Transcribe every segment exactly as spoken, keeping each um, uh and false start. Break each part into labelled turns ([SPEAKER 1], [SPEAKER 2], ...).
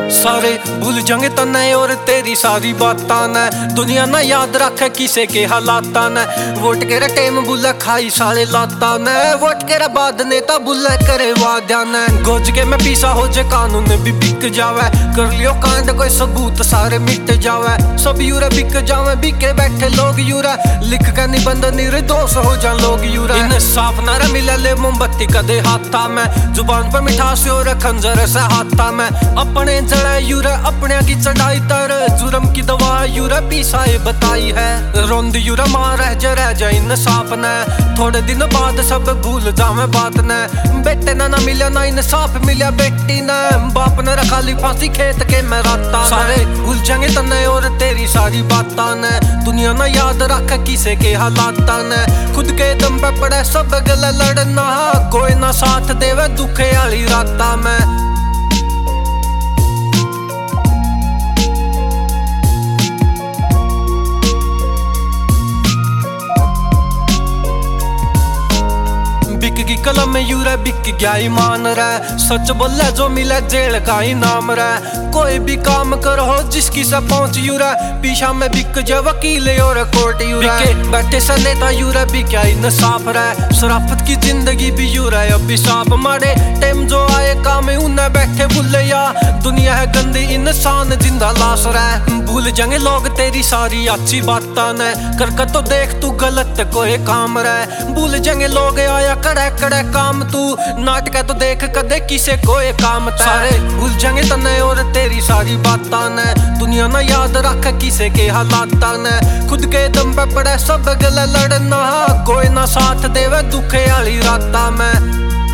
[SPEAKER 1] सारे भूल जाएंगे तन्ने और तेरी सारी बातां ने, दुनिया ना याद रखे किसे के हालाता ने। वोट के टेम बुला खाई साले लाता ने, वोट के बाद नेता बुला करे वाद्या ने। गोज के मैं पीसा हो जे कानून भी बिक जावे, कर लियो कांड कोई सबूत सारे मिट जावे। सब यूरे बिक जावे, बिके बैठे लोग यूरा, लिख के निबंध निर्दोष हो जा लोग यूरा। इंसाफ ना मिले ले मोमबत्ती कदे हाथा में, जुबान पर मिठास और खंजर से हाथा में। अपने जड़े यूरे अपने की चढ़ाई तर, जुर्म की दवा यूरे पीसाए बताई है। रोंद यूरे मां रह जा रह जा इंसाफ ने, थोड़े दिन बाद सब भूल जावे बात ने। बेटे ना ना मिले ना इंसाफ मिले बेटी ने, बाप ने रखा ली फांसी खेत के में राता। सारे भूल जाएंगे तन्ने और तेरी सारी बातां ने, दुनिया ना याद रखे किसे के हालाता ने। खुद के दम पे पड़े सब गले लड़ना, कोई ना साथ देवे दुखे वाली राता में। बिक की कलम में यूरे बिक गया ईमान रे, सच बोले जो मिले जेल का इनाम रे। कोई भी काम करो जिसकी से पहुंच यूरे, पीछा में बिक जा वकील और कोर्ट यूरे। बैठे से नेता यूरे भी क्या इंसाफ रे, शराफत की जिंदगी भी यूरे अभी साफ। मारे टाइम जो आए काम उन्हें बैठे भूले या, दुनिया है गंदी इंसान जिंदा लाश रे। भूल जाएंगे लोग तेरी सारी अच्छी बातां ने, कर कर तो देख तू गलत कोई काम रे। भूल जाएंगे लोग आया करे करे काम तू, नाटक तो देख कदे किसे कोई काम ते। सारे भूल जाएंगे तन्ने और तेरी सारी बातां ने, दुनिया ना याद रखे किसे के हालाता ने। खुद के दम पे पड़े सब गले लड़ना, कोई ना साथ देवे दुखे वाली राता में।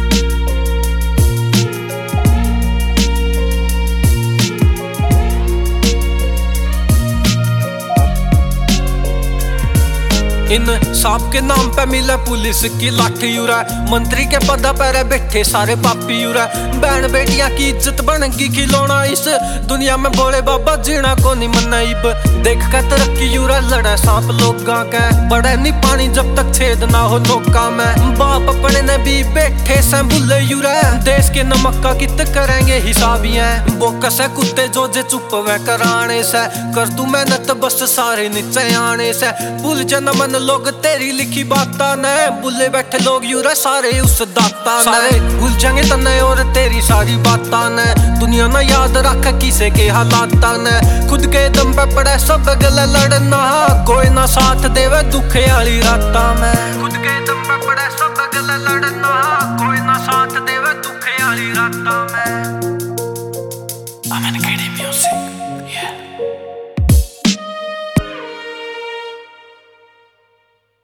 [SPEAKER 1] इन सांप के नाम पे मिले पुलिस की लाठी यूरा, मंत्री के पद पर बैठे सारे पापी यूरा। बहन बेटियां की इज्जत बनेगी खिलौना, इस दुनिया में बोले बाबा जीना को नहीं मनाइब। देख के तरक्की यूरा लड़े सांप लोगा के, बड़े नहीं पानी जब तक छेद ना हो नौका में। बाप अपने ने भी बैठे से बुले यूरा, देश के नमक का कित करेंगे हिसाबियां। बोक से कुत्ते जो जे चुप वे कराने से, कर तू मेहनत बस सारे नीचे आने से। भूल जन्म लोग तेरी लिखी बातां ने, बुले बैठे लोग यूरे सारे उस दाता ने। सारे भूल जाएंगे तन्ने और तेरी सारी बातां ने, दुनिया ना याद रखे किसे के हालाता ने। खुद के दम पे पड़े सब गले लड़ना, कोई ना साथ देवे दुखे वाली राता में। खुद के दम पे पड़े सब गले लड़ना, कोई ना साथ देवे दुखे वाली राता में।